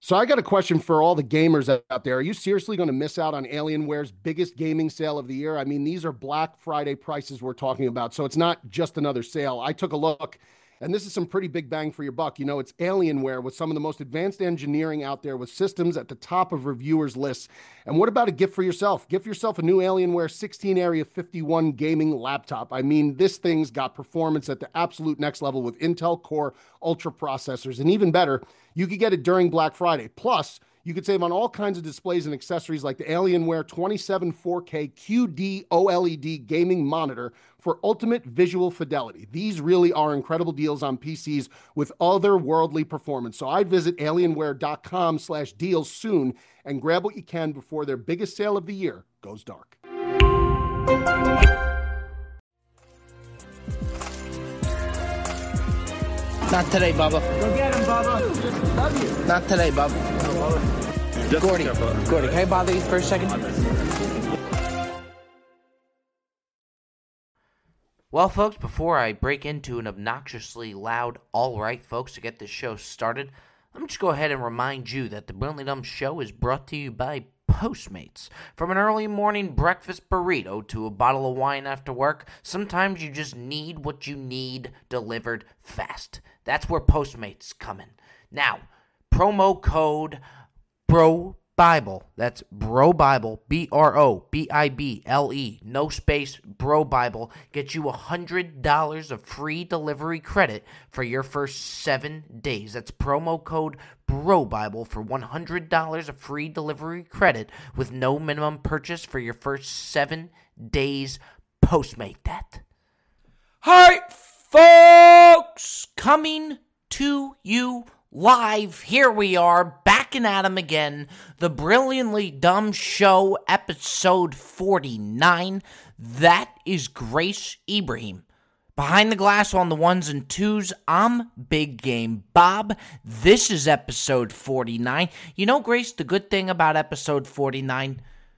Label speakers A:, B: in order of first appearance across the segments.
A: So I got a question for all the gamers out there. Are you seriously going to miss out on Alienware's biggest gaming sale of the year? I mean, these are Black Friday prices we're talking about. So it's not just another sale. I took a look, and this is some pretty big bang for your buck. You know, it's Alienware with some of the most advanced engineering out there with systems at the top of reviewers' lists. And what about a gift for yourself? Gift yourself a new Alienware 16 Area 51 gaming laptop. I mean, this thing's got performance at the absolute next level with Intel Core Ultra processors. And even better, you could get it during Black Friday. Plus, you could save on all kinds of displays and accessories like the Alienware 27 4K QD OLED gaming monitor for ultimate visual fidelity. These really are incredible deals on PCs with otherworldly performance. So I'd visit alienware.com/deals soon and grab what you can before their biggest sale of the year goes dark.
B: Not today, Bubba.
C: Go get him, Bubba. Love you.
B: Not today, Bubba. Gordy. Can I bother you for a second?
D: Well, folks, before I break into an obnoxiously loud all right, folks, to get this show started, let me just go ahead and remind you that the Brilliantly Dumb Show is brought to you by Postmates. From an early morning breakfast burrito to a bottle of wine after work, sometimes you just need what you need delivered fast. That's where Postmates come in. Now, promo code BROBIBLE. That's BROBIBLE, BROBIBLE, no space, BROBIBLE. Gets you $100 of free delivery credit for your first 7 days. That's promo code BROBIBLE for $100 of free delivery credit with no minimum purchase for your first 7 days. Postmate that. Hi, folks! Coming to you live, here we are, back and at 'em again, the Brilliantly Dumb Show, episode 49. That is Grace Ibrahim. Behind the glass on the ones and twos, I'm Big Game Bob. This is episode 49. You know, Grace, the good thing about episode 49,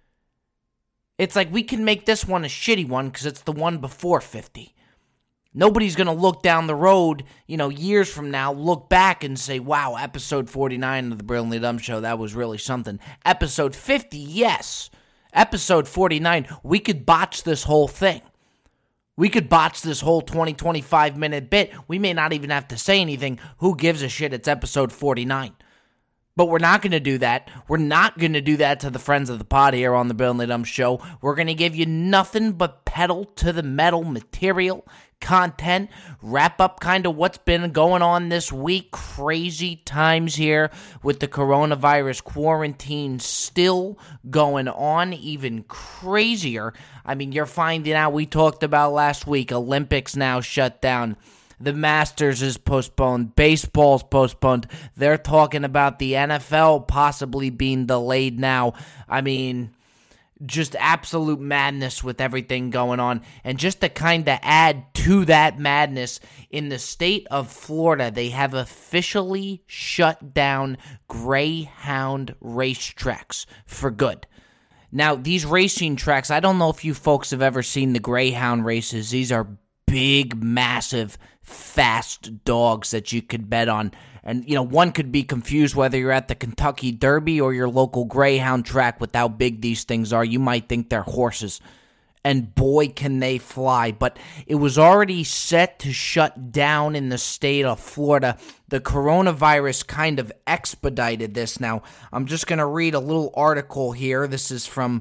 D: it's like we can make this one a shitty one because it's the one before 50. Nobody's going to look down the road, years from now, look back and say, wow, episode 49 of the Brilliantly Dumb Show, that was really something. Episode 50, yes. Episode 49, we could botch this whole thing. We could botch this whole 25-minute bit. We may not even have to say anything. Who gives a shit? It's episode 49. But we're not going to do that. We're not going to do that to the friends of the pod here on the Brilliantly Dumb Show. We're going to give you nothing but pedal to the metal material, content, wrap up kind of what's been going on this week. Crazy times here with the coronavirus quarantine still going on, even crazier. I mean, you're finding out, we talked about last week, Olympics now shut down. The Masters is postponed. Baseball's postponed. They're talking about the NFL possibly being delayed now. I mean, just absolute madness with everything going on. And just to kind of add to that madness, in the state of Florida, they have officially shut down Greyhound racetracks for good. Now, these racing tracks, I don't know if you folks have ever seen the Greyhound races. These are big, massive, fast dogs that you could bet on. And, one could be confused whether you're at the Kentucky Derby or your local Greyhound track with how big these things are. You might think they're horses. And boy, can they fly. But it was already set to shut down in the state of Florida. The coronavirus kind of expedited this. Now, I'm just going to read a little article here. This is from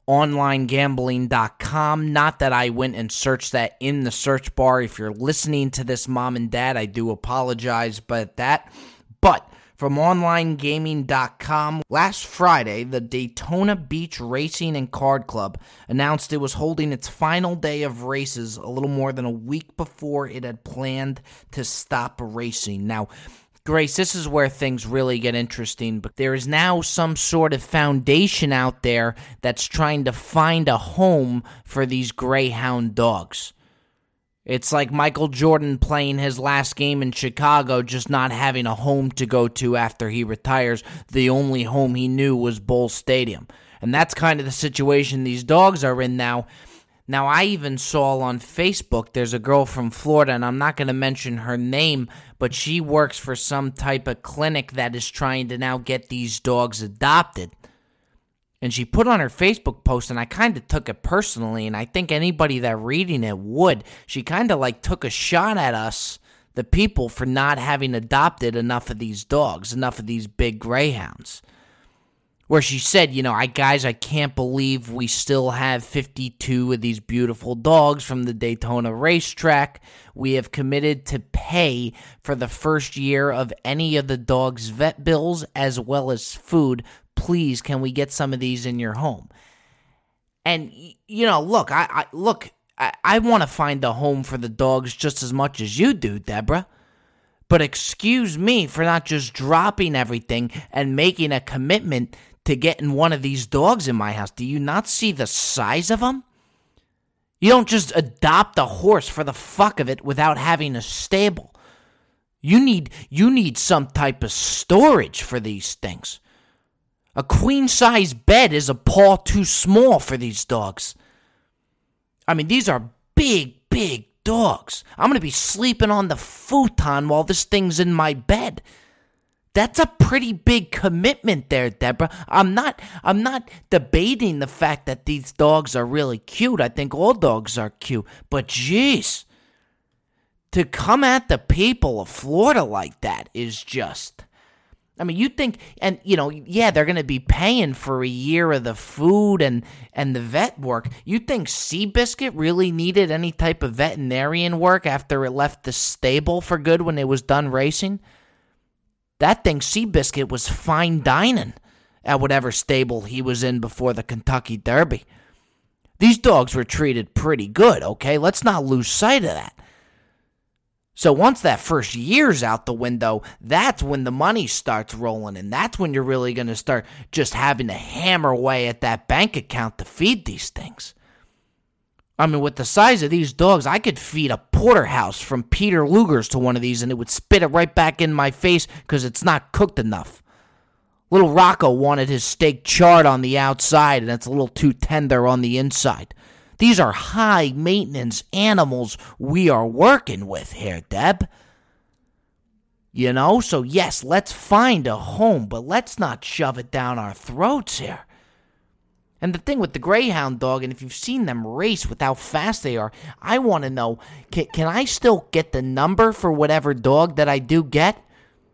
D: onlinegambling.com. Not that I went and searched that in the search bar. If you're listening to this, mom and dad, I do apologize about that. But from onlinegaming.com, last Friday, the Daytona Beach Racing and Card Club announced it was holding its final day of races a little more than a week before it had planned to stop racing. Now, Grace, this is where things really get interesting, but there is now some sort of foundation out there that's trying to find a home for these Greyhound dogs. It's like Michael Jordan playing his last game in Chicago, just not having a home to go to after he retires. The only home he knew was Bull Stadium. And that's kind of the situation these dogs are in now. Now, I even saw on Facebook, there's a girl from Florida, and I'm not going to mention her name, but she works for some type of clinic that is trying to now get these dogs adopted. And she put on her Facebook post, and I kind of took it personally, and I think anybody that reading it would. She kind of like took a shot at us, the people, for not having adopted enough of these dogs, enough of these big greyhounds. Where she said, guys, I can't believe we still have 52 of these beautiful dogs from the Daytona racetrack. We have committed to pay for the first year of any of the dogs' vet bills as well as food. Please, can we get some of these in your home? And, look, I want to find a home for the dogs just as much as you do, Deborah. But excuse me for not just dropping everything and making a commitment to getting one of these dogs in my house. Do you not see the size of them? You don't just adopt a horse for the fuck of it without having a stable. You need some type of storage for these things. A queen-size bed is a paw too small for these dogs. I mean, these are big, big dogs. I'm going to be sleeping on the futon while this thing's in my bed. That's a pretty big commitment there, Deborah. I'm not debating the fact that these dogs are really cute. I think all dogs are cute. But geez, to come at the people of Florida like that is just... I mean, you think, and they're going to be paying for a year of the food and the vet work. You think Seabiscuit really needed any type of veterinarian work after it left the stable for good when it was done racing? That thing, Seabiscuit, was fine dining at whatever stable he was in before the Kentucky Derby. These dogs were treated pretty good, okay? Let's not lose sight of that. So once that first year's out the window, that's when the money starts rolling, and that's when you're really going to start just having to hammer away at that bank account to feed these things. I mean, with the size of these dogs, I could feed a porterhouse from Peter Luger's to one of these, and it would spit it right back in my face because it's not cooked enough. Little Rocco wanted his steak charred on the outside, and it's a little too tender on the inside. These are high-maintenance animals we are working with here, Deb. So yes, let's find a home, but let's not shove it down our throats here. And the thing with the greyhound dog, and if you've seen them race with how fast they are, I want to know, can I still get the number for whatever dog that I do get?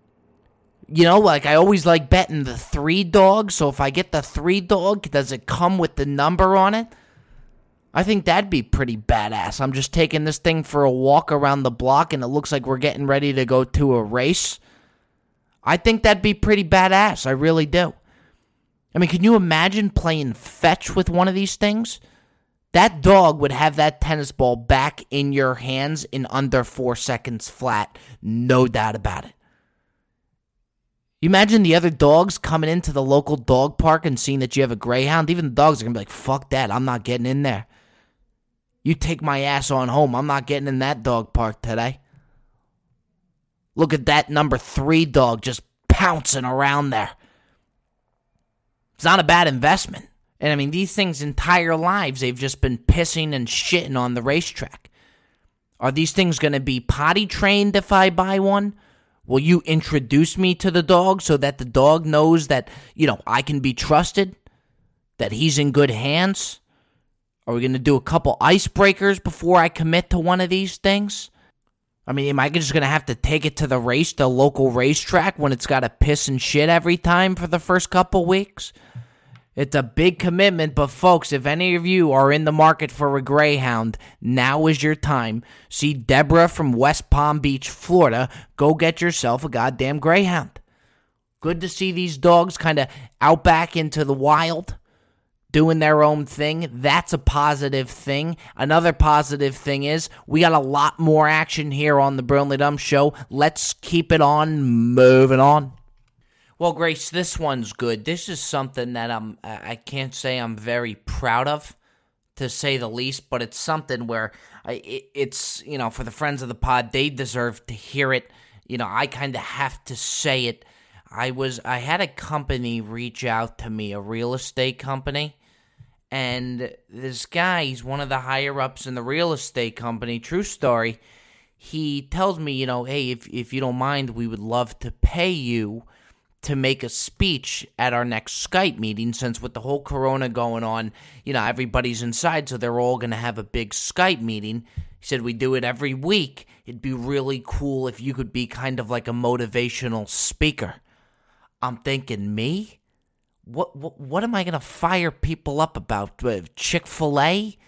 D: Like I always like betting the 3 dogs, so if I get the 3 dog, does it come with the number on it? I think that'd be pretty badass. I'm just taking this thing for a walk around the block, and it looks like we're getting ready to go to a race. I think that'd be pretty badass. I really do. I mean, can you imagine playing fetch with one of these things? That dog would have that tennis ball back in your hands in under 4 seconds flat. No doubt about it. You imagine the other dogs coming into the local dog park and seeing that you have a greyhound? Even the dogs are going to be like, fuck that, I'm not getting in there. You take my ass on home. I'm not getting in that dog park today. Look at that number 3 dog just pouncing around there. It's not a bad investment. And I mean, these things' entire lives, they've just been pissing and shitting on the racetrack. Are these things going to be potty trained if I buy one? Will you introduce me to the dog so that the dog knows that, I can be trusted? That he's in good hands? Are we going to do a couple icebreakers before I commit to one of these things? I mean, am I just going to have to take it to the local racetrack when it's got to piss and shit every time for the first couple weeks? It's a big commitment, but folks, if any of you are in the market for a greyhound, now is your time. See Deborah from West Palm Beach, Florida. Go get yourself a goddamn greyhound. Good to see these dogs kind of out back into the wild, doing their own thing. That's a positive thing. Another positive thing is we got a lot more action here on the Brilliantly Dumb Show. Let's keep it on moving on. Well, Grace, this one's good. This is something that I can't say I'm very proud of, to say the least, but it's something where it's, for the friends of the pod, they deserve to hear it. I kind of have to say it. I had a company reach out to me, a real estate company, And this guy, he's one of the higher-ups in the real estate company, true story. He tells me, hey, if you don't mind, we would love to pay you to make a speech at our next Skype meeting, since with the whole corona going on, everybody's inside, so they're all going to have a big Skype meeting. He said we do it every week. It'd be really cool if you could be kind of like a motivational speaker. I'm thinking, me? What am I going to fire people up about? Chick-fil-A?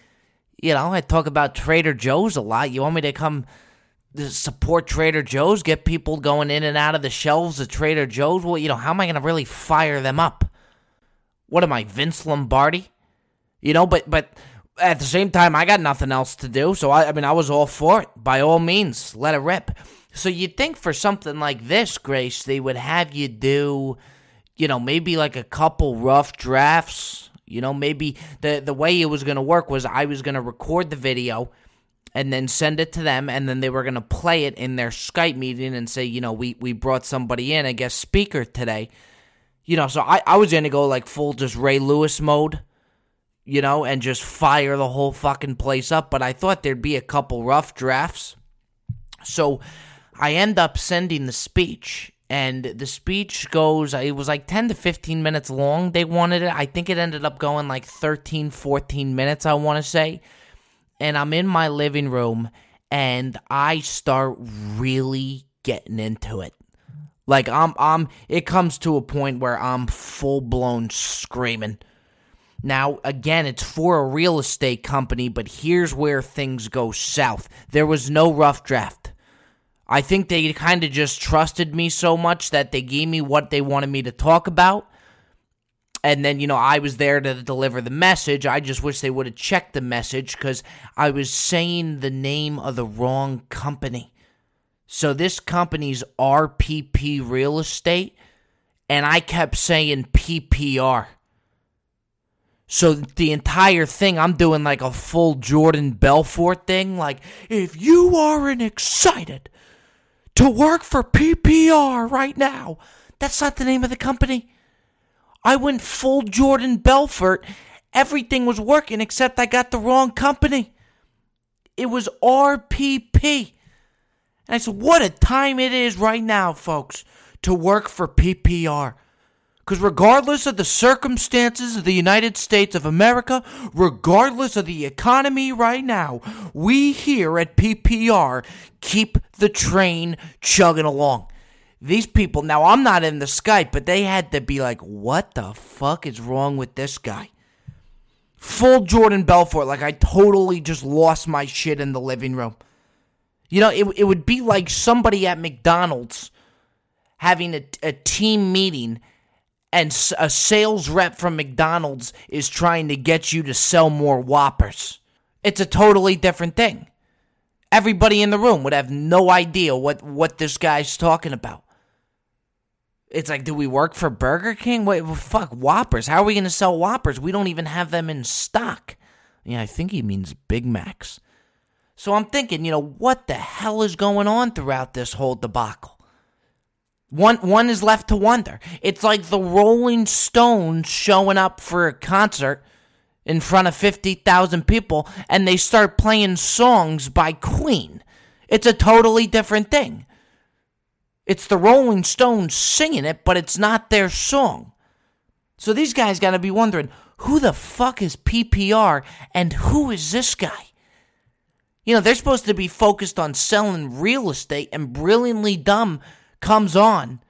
D: I talk about Trader Joe's a lot. You want me to come support Trader Joe's, get people going in and out of the shelves of Trader Joe's? Well, how am I going to really fire them up? What am I, Vince Lombardi? But at the same time, I got nothing else to do, so I was all for it. By all means, let it rip. So you'd think for something like this, Grace, they would have you do, maybe like a couple rough drafts. Maybe the way it was going to work was I was going to record the video and then send it to them, and then they were going to play it in their Skype meeting and say, we brought somebody in, a guest speaker today. So I was going to go like full just Ray Lewis mode, and just fire the whole fucking place up. But I thought there'd be a couple rough drafts. So I end up sending the speech, and the speech goes, it was like 10 to 15 minutes long. They wanted it. I think it ended up going like 13, 14 minutes, I want to say. And I'm in my living room, and I start really getting into it. Like it comes to a point where I'm full-blown screaming. Now, again, it's for a real estate company, but here's where things go south. There was no rough draft. I think they kind of just trusted me so much that they gave me what they wanted me to talk about. And then, I was there to deliver the message. I just wish they would have checked the message because I was saying the name of the wrong company. So this company's RPP Real Estate, and I kept saying PPR. So the entire thing, I'm doing like a full Jordan Belfort thing. Like, if you aren't excited to work for PPR right now, that's not the name of the company. I went full Jordan Belfort. Everything was working except I got the wrong company. It was RPP. And I said, what a time it is right now, folks, to work for PPR. Because regardless of the circumstances of the United States of America, regardless of the economy right now, we here at PPR keep the train chugging along. These people, now I'm not in the Skype, but they had to be like, what the fuck is wrong with this guy? Full Jordan Belfort, like I totally just lost my shit in the living room. It would be like somebody at McDonald's having a team meeting and a sales rep from McDonald's is trying to get you to sell more Whoppers. It's a totally different thing. Everybody in the room would have no idea what this guy's talking about. It's like, do we work for Burger King? Wait, well, fuck, Whoppers. How are we going to sell Whoppers? We don't even have them in stock. Yeah, I think he means Big Macs. So I'm thinking, what the hell is going on throughout this whole debacle? One is left to wonder. It's like the Rolling Stones showing up for a concert in front of 50,000 people, and they start playing songs by Queen. It's a totally different thing. It's the Rolling Stones singing it, but it's not their song. So these guys got to be wondering, who the fuck is PPR and who is this guy? They're supposed to be focused on selling real estate, and Brilliantly Dumb comes on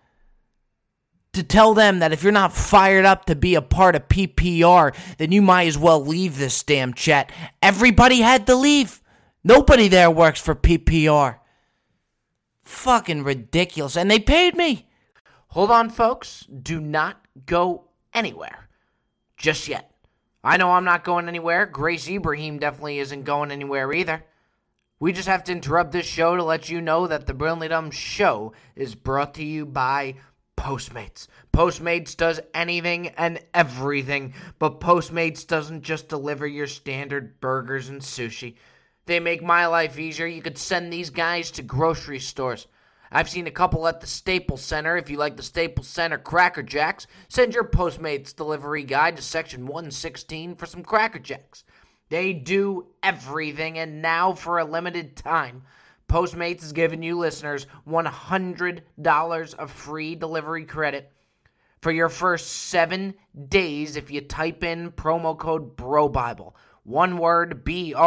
D: to tell them that if you're not fired up to be a part of PPR, then you might as well leave this damn chat. Everybody had to leave. Nobody there works for PPR. Fucking ridiculous. And they paid me. Hold on, folks. Do not go anywhere just yet. I know I'm not going anywhere. Grace Ibrahim definitely isn't going anywhere either. We just have to interrupt this show to let you know that the Brilliantly Dumb Show is brought to you by Postmates. Postmates does anything and everything, but Postmates doesn't just deliver your standard burgers and sushi. They make my life easier. You could send these guys to grocery stores. I've seen a couple at the Staples Center. If you like the Staples Center Cracker Jacks, send your Postmates delivery guide to section 116 for some Cracker Jacks. They do everything, and now for a limited time, Postmates is giving you listeners $100 of free delivery credit for your first 7 days if you type in promo code BROBIBLE. One word,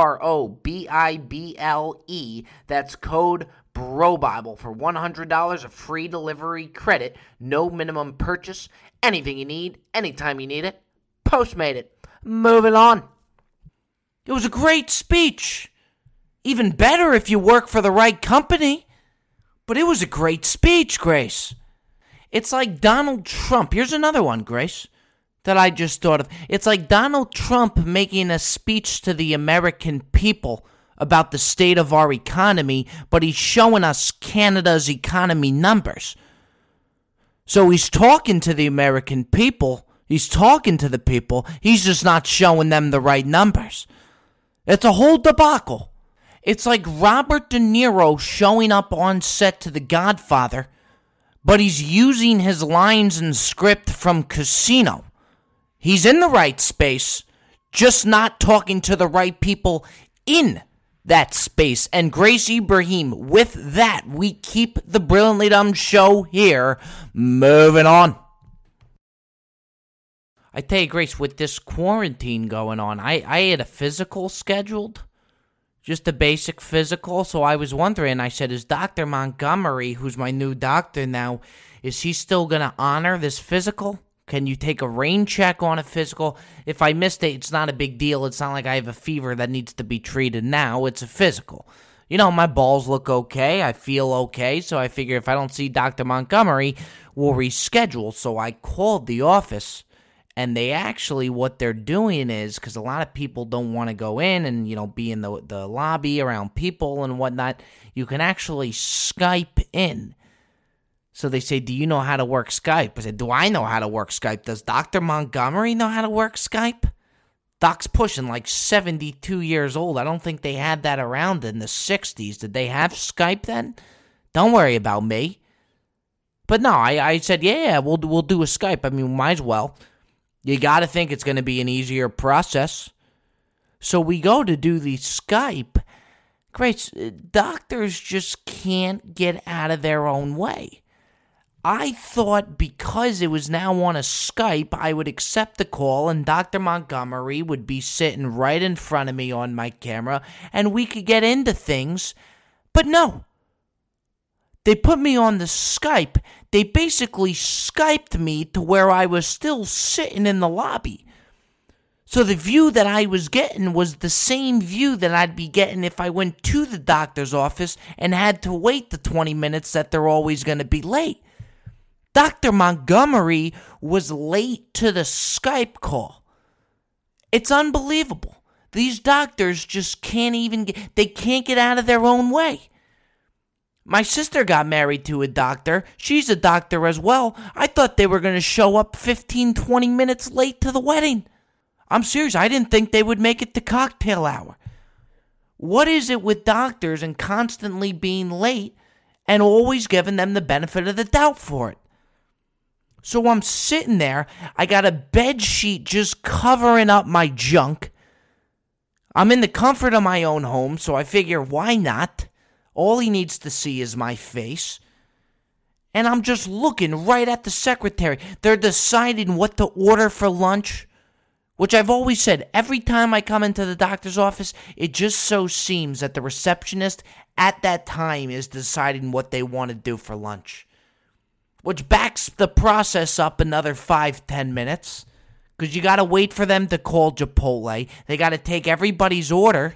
D: BROBIBLE. That's code BROBIBLE for $100 of free delivery credit. No minimum purchase. Anything you need, anytime you need it. Postmate it. Moving on. It was a great speech. Even better if you work for the right company. But it was a great speech, Grace. It's like Donald Trump. Here's another one, Grace, that I just thought of. It's like Donald Trump making a speech to the American people about the state of our economy, but he's showing us Canada's economy numbers. So he's talking to the American people. He's talking to the people. He's just not showing them the right numbers. It's a whole debacle. It's like Robert De Niro showing up on set to The Godfather, but he's using his lines and script from Casino. He's in the right space, just not talking to the right people in that space. And Grace Ibrahim, with that, we keep the Brilliantly Dumb show here. Moving on. I tell you, Grace, with this quarantine going on, I had a physical scheduled, just a basic physical. So I was wondering, I said, is Dr. Montgomery, who's my new doctor now, is he still going to honor this physical? Can you take a rain check on a physical? If I missed it, it's not a big deal. It's not like I have a fever that needs to be treated now. It's a physical. You know, my balls look okay. I feel okay. So I figure if I don't see Dr. Montgomery, we'll reschedule. So I called the office. And they actually, what they're doing is, because a lot of people don't want to go in and, you know, be in the lobby around people and whatnot, you can actually Skype in. So they say, do you know how to work Skype? I said, do I know how to work Skype? Does Dr. Montgomery know how to work Skype? Doc's pushing like 72 years old. I don't think they had that around in the 60s. Did they have Skype then? Don't worry about me. But no, I said, yeah, we'll do a Skype. I mean, might as well. You got to think it's going to be an easier process. So we go to do the Skype. Great. Doctors just can't get out of their own way. I thought because it was now on a Skype, I would accept the call and Dr. Montgomery would be sitting right in front of me on my camera and we could get into things. But no. They put me on the Skype. They basically Skyped me to where I was still sitting in the lobby. So the view that I was getting was the same view that I'd be getting if I went to the doctor's office and had to wait the 20 minutes that they're always going to be late. Dr. Montgomery was late to the Skype call. It's unbelievable. These doctors just can't they can't get out of their own way. My sister got married to a doctor. She's a doctor as well. I thought they were going to show up 15, 20 minutes late to the wedding. I'm serious. I didn't think they would make it to cocktail hour. What is it with doctors and constantly being late and always giving them the benefit of the doubt for it? So I'm sitting there. I got a bed sheet just covering up my junk. I'm in the comfort of my own home, so I figure, why not? All he needs to see is my face. And I'm just looking right at the secretary. They're deciding what to order for lunch, which I've always said, every time I come into the doctor's office, it just so seems that the receptionist at that time is deciding what they want to do for lunch, which backs the process up another 5-10 minutes because you got to wait for them to call Chipotle. They got to take everybody's order.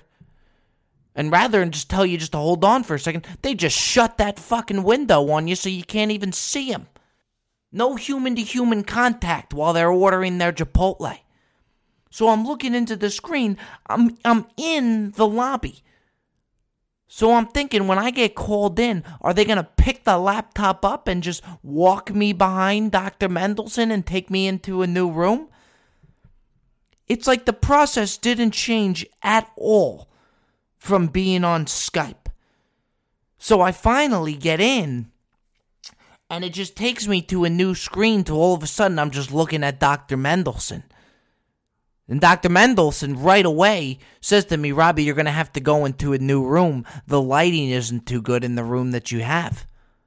D: And rather than just tell you just to hold on for a second, they just shut that fucking window on you so you can't even see them. No human-to-human contact while they're ordering their Chipotle. So I'm looking into the screen. I'm in the lobby. So I'm thinking, when I get called in, are they going to pick the laptop up and just walk me behind Dr. Mendelsohn and take me into a new room? It's like the process didn't change at all from being on Skype. So I finally get in, And it just takes me to a new screen till all of a sudden I'm just looking at Dr. Mendelsohn. And Dr. Mendelsohn right away says to me, Robbie, you're going to have to go into a new room. The lighting isn't too good in the room that you have.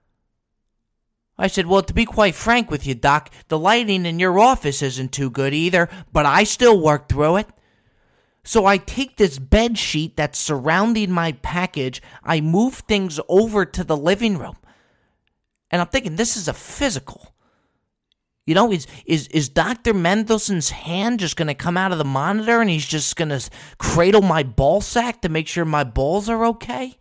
D: I said, well, to be quite frank with you, Doc, the lighting in your office isn't too good either, but I still work through it. So I take this bed sheet that's surrounding my package, I move things over to the living room. And I'm thinking, this is a physical. You know, is Dr. Mendelsohn's hand just going to come out of the monitor and he's just going to cradle my ball sack to make sure my balls are okay?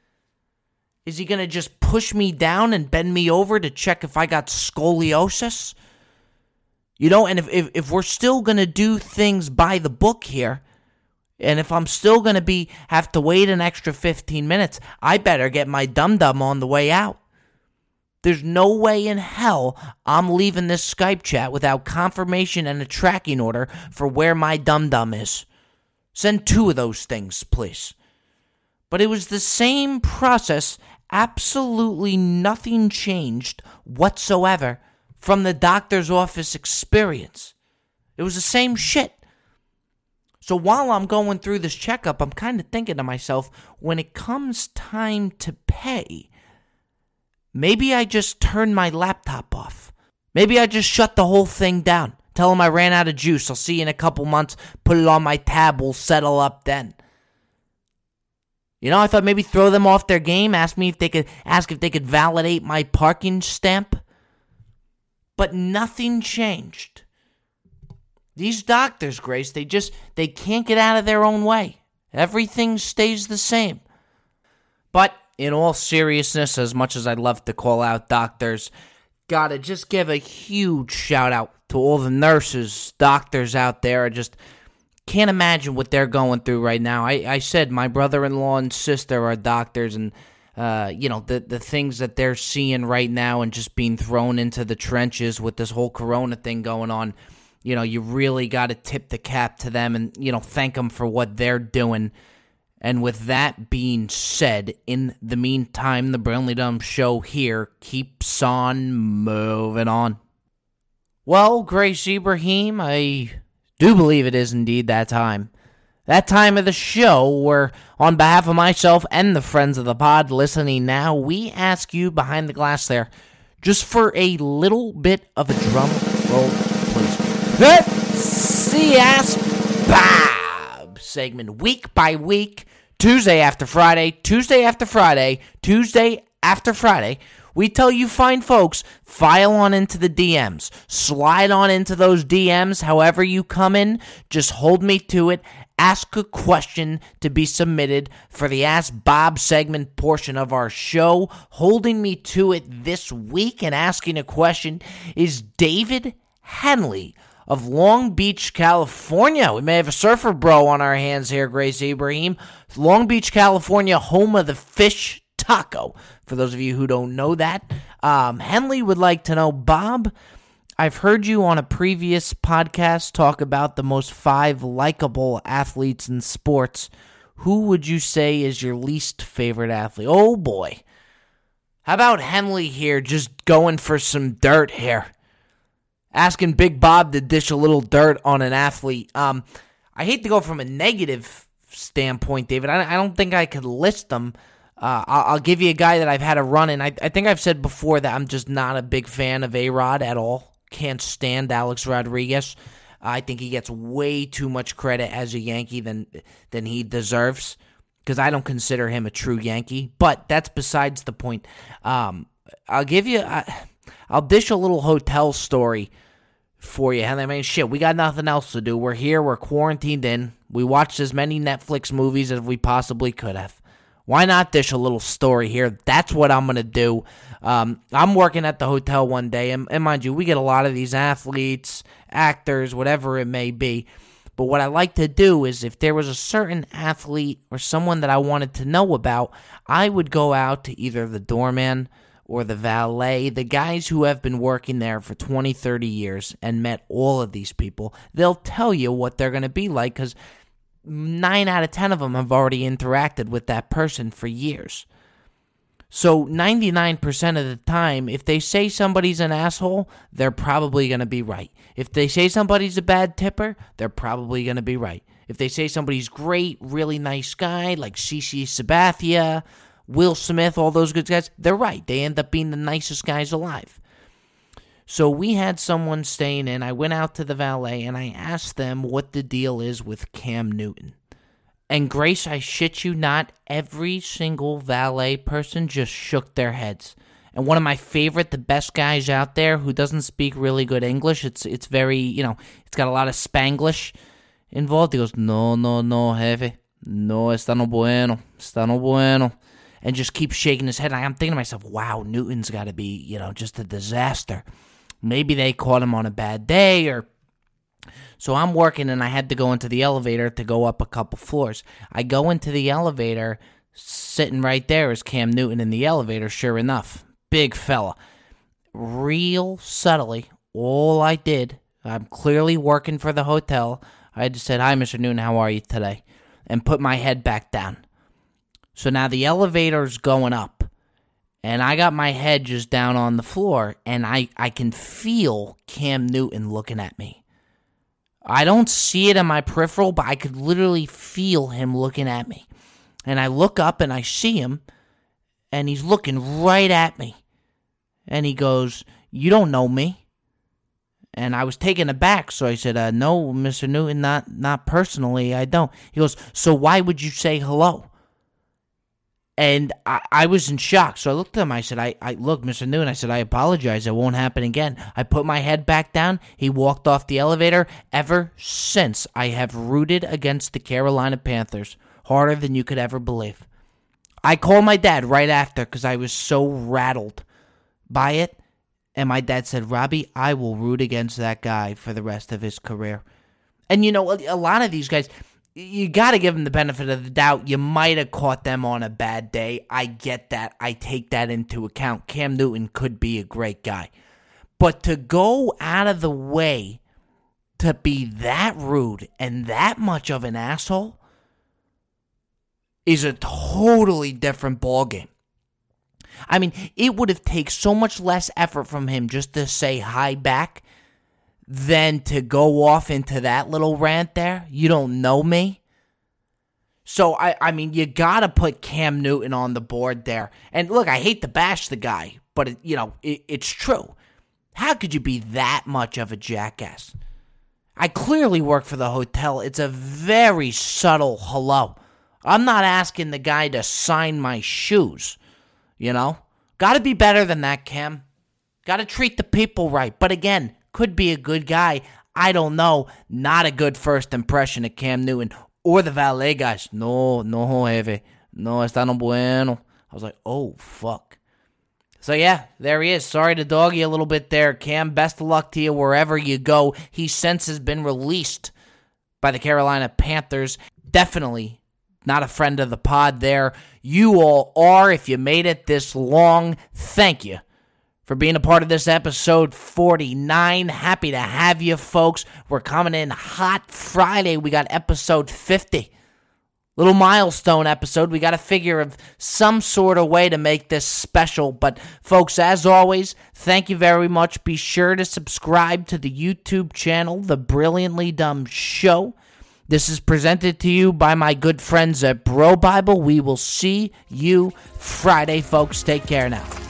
D: Is he going to just push me down and bend me over to check if I got scoliosis? You know, and if we're still going to do things by the book here, and if I'm still going to have to wait an extra 15 minutes, I better get my dum-dum on the way out. There's no way in hell I'm leaving this Skype chat without confirmation and a tracking order for where my dum-dum is. Send 2 of those things, please. But it was the same process. Absolutely nothing changed whatsoever from the doctor's office experience. It was the same shit. So while I'm going through this checkup, I'm kind of thinking to myself, when it comes time to pay, maybe I just turn my laptop off. Maybe I just shut the whole thing down. Tell them I ran out of juice. I'll see you in a couple months. Put it on my tab. We'll settle up then. You know, I thought maybe throw them off their game. Ask if they could validate my parking stamp. But nothing changed. These doctors, Grace, they can't get out of their own way. Everything stays the same. But in all seriousness, as much as I'd love to call out doctors, gotta just give a huge shout out to all the nurses, doctors out there. I just can't imagine what they're going through right now. I said my brother-in-law and sister are doctors, and the things that they're seeing right now and just being thrown into the trenches with this whole corona thing going on. You know, you really got to tip the cap to them and, thank them for what they're doing. And with that being said, in the meantime, the Brilliantly Dumb Show here keeps on moving on. Well, Grace Ibrahim, I do believe it is indeed that time. That time of the show where, on behalf of myself and the friends of the pod listening now, we ask you behind the glass there, just for a little bit of a drum roll, please. Let's see Ask Bob segment week by week, Tuesday after Friday, Tuesday after Friday, Tuesday after Friday. We tell you fine folks, file on into the DMs. Slide on into those DMs however you come in. Just hold me to it. Ask a question to be submitted for the Ask Bob segment portion of our show. Holding me to it this week and asking a question is David Henley of Long Beach, California. We may have a surfer bro on our hands here, Grace Ibrahim. Long Beach, California, home of the fish taco. For those of you who don't know that, Henley would like to know, Bob, I've heard you on a previous podcast talk about the most 5 likable athletes in sports. Who would you say is your least favorite athlete? Oh boy. How about Henley here just going for some dirt here? Asking Big Bob to dish a little dirt on an athlete. I hate to go from a negative standpoint, David. I don't think I could list them. I'll give you a guy that I've had a run in. I think I've said before that I'm just not a big fan of A-Rod at all. Can't stand Alex Rodriguez. I think he gets way too much credit as a Yankee than he deserves, because I don't consider him a true Yankee. But that's besides the point. I'll dish a little hotel story for you. And I mean, shit, we got nothing else to do. We're here. We're quarantined in. We watched as many Netflix movies as we possibly could have. Why not dish a little story here? That's what I'm going to do. I'm working at the hotel one day, and mind you, we get a lot of these athletes, actors, whatever it may be. But what I like to do is if there was a certain athlete or someone that I wanted to know about, I would go out to either the doorman or the valet, the guys who have been working there for 20, 30 years and met all of these people. They'll tell you what they're going to be like, because 9 out of 10 of them have already interacted with that person for years. So 99% of the time, if they say somebody's an asshole, they're probably going to be right. If they say somebody's a bad tipper, they're probably going to be right. If they say somebody's great, really nice guy, like CC Sabathia, Will Smith, all those good guys, they're right. They end up being the nicest guys alive. So we had someone staying in. I went out to the valet, and I asked them what the deal is with Cam Newton. And Grace, I shit you not, every single valet person just shook their heads. And one of my favorite, the best guys out there who doesn't speak really good English, it's very, it's got a lot of Spanglish involved. He goes, no, jefe. No, está no bueno. And just keeps shaking his head. And I'm thinking to myself, wow, Newton's got to be, just a disaster. Maybe they caught him on a bad day or... So I'm working and I had to go into the elevator to go up a couple floors. I go into the elevator, sitting right there is Cam Newton in the elevator, sure enough. Big fella. Real subtly, all I did, I'm clearly working for the hotel, I just said, hi, Mr. Newton, how are you today? And put my head back down. So now the elevator's going up. And I got my head just down on the floor, and I can feel Cam Newton looking at me. I don't see it in my peripheral, but I could literally feel him looking at me. And I look up and I see him, and he's looking right at me. And he goes, you don't know me. And I was taken aback, so I said, no, Mr. Newton, not personally, I don't. He goes, so why would you say hello? And I was in shock, so I looked at him, I said, I look, Mr. Newton, I said, I apologize, it won't happen again. I put my head back down, he walked off the elevator. Ever since, I have rooted against the Carolina Panthers harder than you could ever believe. I called my dad right after because I was so rattled by it, and my dad said, Robbie, I will root against that guy for the rest of his career. And a lot of these guys... You got to give them the benefit of the doubt. You might have caught them on a bad day. I get that. I take that into account. Cam Newton could be a great guy. But to go out of the way to be that rude and that much of an asshole is a totally different ballgame. I mean, it would have taken so much less effort from him just to say hi back than to go off into that little rant there. You don't know me. So, I mean, you got to put Cam Newton on the board there. And look, I hate to bash the guy, but, it's true. How could you be that much of a jackass? I clearly work for the hotel. It's a very subtle hello. I'm not asking the guy to sign my shoes, Got to be better than that, Cam. Got to treat the people right. But again, could be a good guy. I don't know. Not a good first impression of Cam Newton or the valet guys. No, jefe. No, está no bueno. I was like, oh, fuck. So, yeah, there he is. Sorry to dog you a little bit there, Cam. Best of luck to you wherever you go. He since has been released by the Carolina Panthers. Definitely not a friend of the pod there. You all are. If you made it this long, thank you for being a part of this episode 49. Happy to have you, folks. We're coming in hot Friday. We got episode 50. Little milestone episode. We got to figure of some sort of way to make this special. But, folks, as always, thank you very much. Be sure to subscribe to the YouTube channel, The Brilliantly Dumb Show. This is presented to you by my good friends at Bro Bible. We will see you Friday, folks. Take care now.